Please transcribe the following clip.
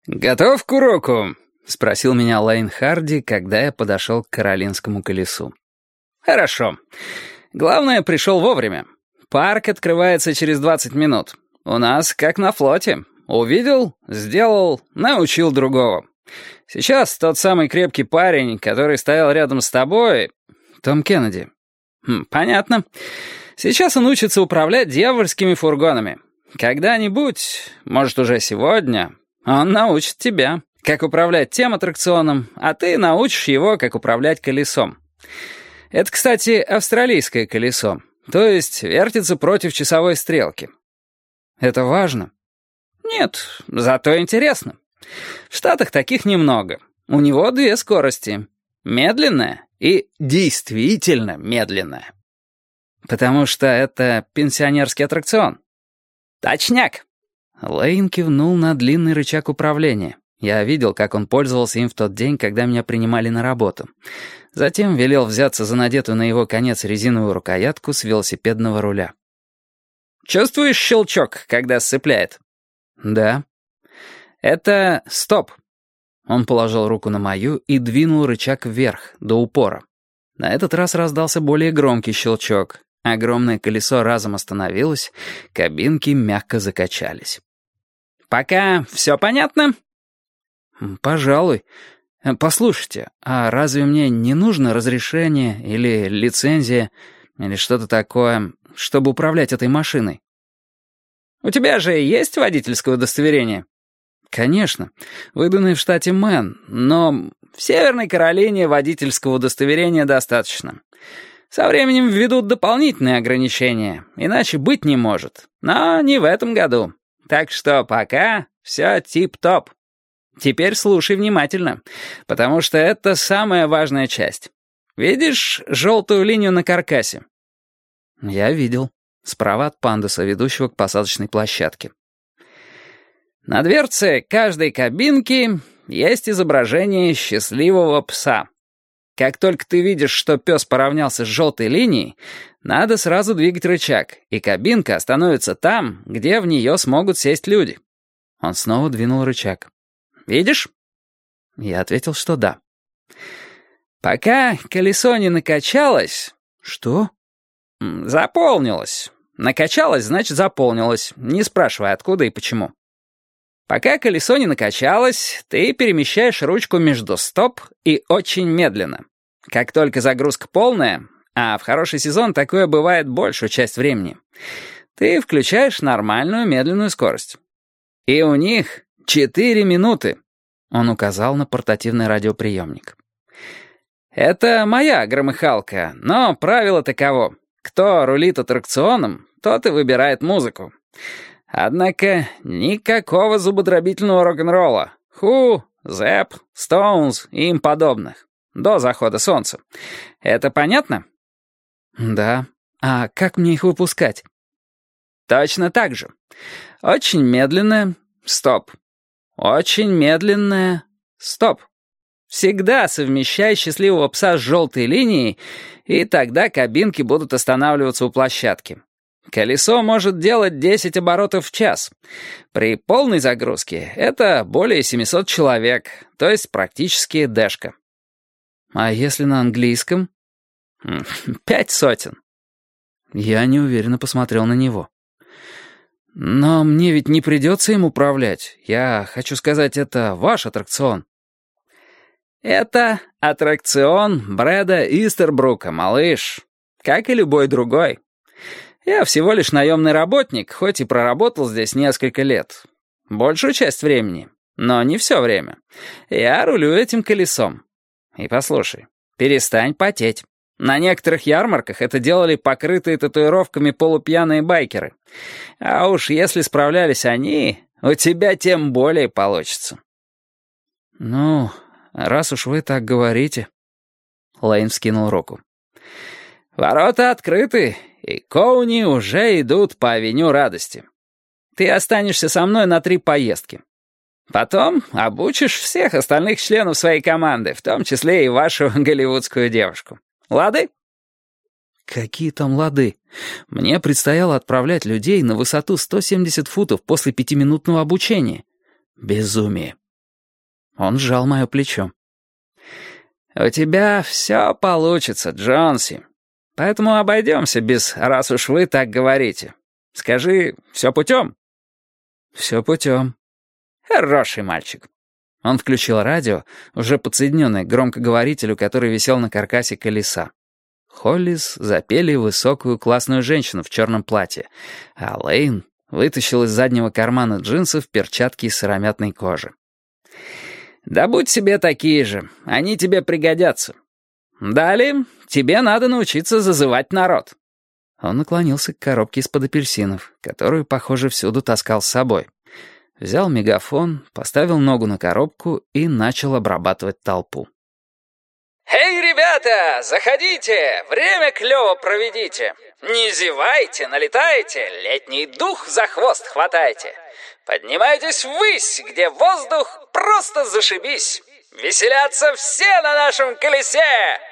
«Готов к уроку?» — спросил меня Лейн Харди, когда я подошел к Каролинскому колесу. «Хорошо. Главное, пришел вовремя. Парк открывается через 20 минут. У нас как на флоте. Увидел, сделал, научил другого. Сейчас тот самый крепкий парень, который стоял рядом с тобой, Том Кеннеди. Понятно. Сейчас он учится управлять дьявольскими фургонами. Когда-нибудь, может, уже сегодня, он научит тебя, как управлять тем аттракционом, а ты научишь его, как управлять колесом. Это, кстати, австралийское колесо, то есть вертится против часовой стрелки. Это важно? Нет, зато интересно. В Штатах таких немного. У него 2 скорости. Медленная и действительно медленная. Потому что это пенсионерский аттракцион. Точняк. Лейн кивнул на длинный рычаг управления. Я видел, как он пользовался им в тот день, когда меня принимали на работу. Затем велел взяться за надетую на его конец резиновую рукоятку с велосипедного руля. «Чувствуешь щелчок, когда сцепляет?» «Да». «Это стоп». Он положил руку на мою и двинул рычаг вверх, до упора. На этот раз раздался более громкий щелчок. Огромное колесо разом остановилось, кабинки мягко закачались. «Пока все понятно?» «Пожалуй. Послушайте, а разве мне не нужно разрешение или лицензия или что-то такое, чтобы управлять этой машиной?» «У тебя же есть водительское удостоверение?» «Конечно. Выданное в штате Мэн, но в Северной Каролине водительского удостоверения достаточно. Со временем введут дополнительные ограничения, иначе быть не может. Но не в этом году. Так что пока все тип-топ. Теперь слушай внимательно, потому что это самая важная часть. Видишь желтую линию на каркасе?» «Я видел. Справа от пандуса, ведущего к посадочной площадке». На дверце каждой кабинки есть изображение счастливого пса. Как только ты видишь, что пес поравнялся с желтой линией, надо сразу двигать рычаг, и кабинка остановится там, где в нее смогут сесть люди. Он снова двинул рычаг. «Видишь?» Я ответил, что да. «Пока колесо не накачалось...» «Что?» «Заполнилось. Накачалось, значит, заполнилось. Не спрашивай, откуда и почему. Пока колесо не накачалось, ты перемещаешь ручку между стоп и очень медленно. Как только загрузка полная, а в хороший сезон такое бывает большую часть времени, ты включаешь нормальную медленную скорость. И у них 4 минуты. Он указал на портативный радиоприемник. Это моя громыхалка, но правило таково. Кто рулит аттракционом, тот и выбирает музыку. Однако никакого зубодробительного рок-н-ролла. Ху, Зэп, Стоунс и им подобных. До захода солнца. Это понятно? Да. А как мне их выпускать? Точно так же. Очень медленное стоп. Очень медленное стоп. Всегда совмещай счастливого пса с желтой линией, и тогда кабинки будут останавливаться у площадки. Колесо может делать 10 оборотов в час. При полной загрузке это более 700 человек, то есть практически дэшка. А если на английском? 5 сотен. Я неуверенно посмотрел на него. Но мне ведь не придется им управлять. Я хочу сказать, это ваш аттракцион. Это аттракцион Брэда Истербрука, малыш. Как и любой другой. Я всего лишь наемный работник, хоть и проработал здесь несколько лет. Большую часть времени, но не все время. Я рулю этим колесом. И послушай, перестань потеть. На некоторых ярмарках это делали покрытые татуировками полупьяные байкеры. А уж если справлялись они, у тебя тем более получится. Ну, раз уж вы так говорите. Лейн вскинул руку. Ворота открыты, и коуни уже идут по авеню радости. Ты останешься со мной на 3 поездки. Потом обучишь всех остальных членов своей команды, в том числе и вашу голливудскую девушку. Лады? Какие там лады? Мне предстояло отправлять людей на высоту 170 футов после 5-минутного обучения. Безумие. Он сжал мое плечо. «У тебя все получится, Джонси. Поэтому обойдемся без «раз уж вы так говорите». Скажи, все путем?» «Все путем». «Хороший мальчик». Он включил радио, уже подсоединенное к громкоговорителю, который висел на каркасе колеса. Холлис запели высокую классную женщину в черном платье, а Лейн вытащил из заднего кармана джинсов перчатки из сыромятной кожи. «Добудь себе такие же, они тебе пригодятся. Далее тебе надо научиться зазывать народ». Он наклонился к коробке из-под апельсинов, которую, похоже, всюду таскал с собой. Взял мегафон, поставил ногу на коробку и начал обрабатывать толпу. «Эй, ребята, заходите, время клёво проведите. Не зевайте, налетайте, летний дух за хвост хватайте. Поднимайтесь ввысь, где воздух просто зашибись. Веселятся все на нашем колесе!»